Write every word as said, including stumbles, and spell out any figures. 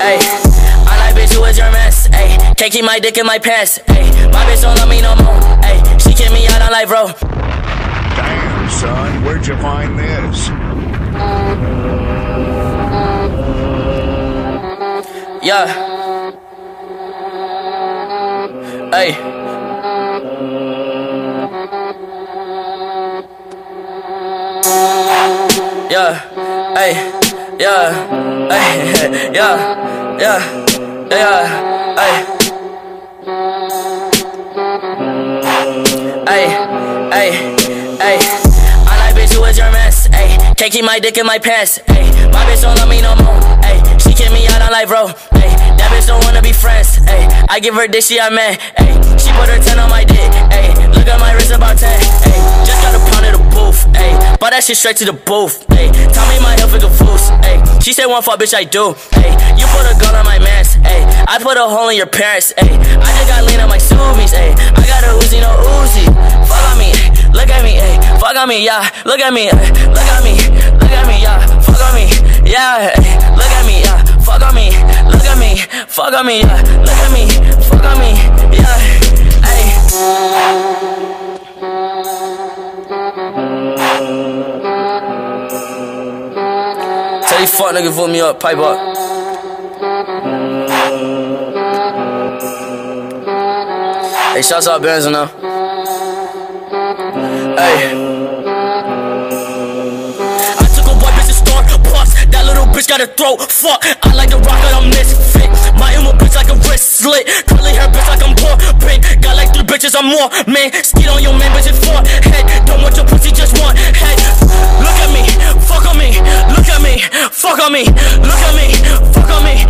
Ayy, I like bitch who is your mess. Ayy, can't keep my dick in my pants. Ayy, my bitch don't love me no more. Ayy, she kick me out on life, bro. Damn, son, where'd you find this? Yeah. Ayy. Yeah. Ayy. Yeah. Ayy. Yeah. Yeah. Yeah. Ayy. Ayy. Ayy. Ayy. I like bitch who is your mess. Ayy, can't keep my dick in my pants. Ayy, my bitch don't love me no more. Ayy, she kick me out on life, bro. Ayy, that bitch don't wanna be friends. Ayy, I give her dick, she a man. Ayy, she put her ten on my dick. Ayy, look at my wrist about ten. Ayy, just got a pound of the booth. Ayy, bought that shit straight to the booth. Ayy, tell me my health is a foos. Ayy, she said one fuck, bitch, I do. Ayy, you put a gun on my mans. Ayy, I put a hole in your parents. Ayy, I just got lean on my Subies. Ayy, I got a Uzi, no Uzi. Fuck on me, look at me, ayy, fuck on me, yeah. Look at me, ay, look at me, look at me, yeah. Fuck on me, yeah. Ay, look at me, yeah. Fuck on me, look at me, fuck on me, yeah. Look at me, fuck on me, yeah. Ay. Tell these fuck niggas vote me up, pipe up. Hey, shouts out Benzo now. Hey. I took a white bitch to Star Plus. That little bitch got a throat. Fuck. I like the rock, I'm misfit. My emo bitch like a wrist slit. Curly hair bitch like I'm poor. Pink. Got like three bitches, I'm more. Man, skid on your man, bitch, it's four. Head. Don't want your pussy, just one head. Look at me. Fuck on me. Look at me. Fuck on me. Look at me. Fuck on me.